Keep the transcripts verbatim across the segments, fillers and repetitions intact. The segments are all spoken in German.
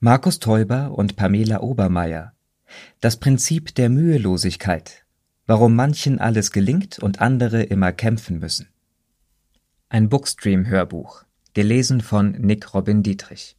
Markus Teuber und Pamela Obermeier: Das Prinzip der Mühelosigkeit. Warum manchen alles gelingt und andere immer kämpfen müssen. Ein Bookstream-Hörbuch, gelesen von Nick Robin Dietrich.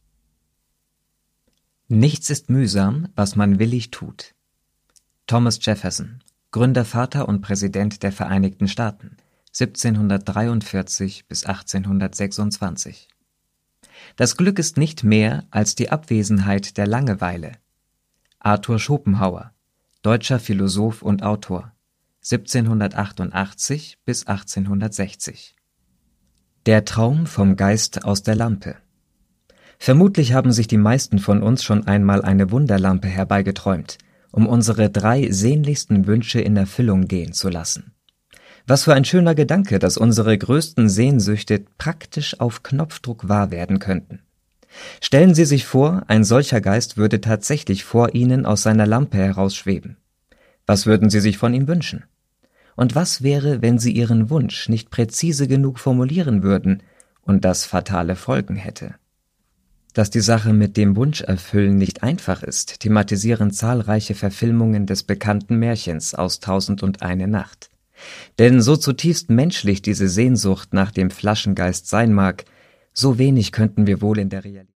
Nichts ist mühsam, was man willig tut. Thomas Jefferson, Gründer, Vater und Präsident der Vereinigten Staaten, siebzehnhundertdreiundvierzig bis achtzehnhundertsechsundzwanzig. Das Glück ist nicht mehr als die Abwesenheit der Langeweile. Arthur Schopenhauer, deutscher Philosoph und Autor, siebzehnhundertachtundachtzig bis achtzehnhundertsechzig. Der Traum vom Geist aus der Lampe. Vermutlich haben sich die meisten von uns schon einmal eine Wunderlampe herbeigeträumt, um unsere drei sehnlichsten Wünsche in Erfüllung gehen zu lassen. Was für ein schöner Gedanke, dass unsere größten Sehnsüchte praktisch auf Knopfdruck wahr werden könnten. Stellen Sie sich vor, ein solcher Geist würde tatsächlich vor Ihnen aus seiner Lampe herausschweben. Was würden Sie sich von ihm wünschen? Und was wäre, wenn Sie Ihren Wunsch nicht präzise genug formulieren würden und das fatale Folgen hätte? Dass die Sache mit dem Wunscherfüllen nicht einfach ist, thematisieren zahlreiche Verfilmungen des bekannten Märchens aus Tausend und eine Nacht. Denn so zutiefst menschlich diese Sehnsucht nach dem Flaschengeist sein mag, so wenig könnten wir wohl in der Realität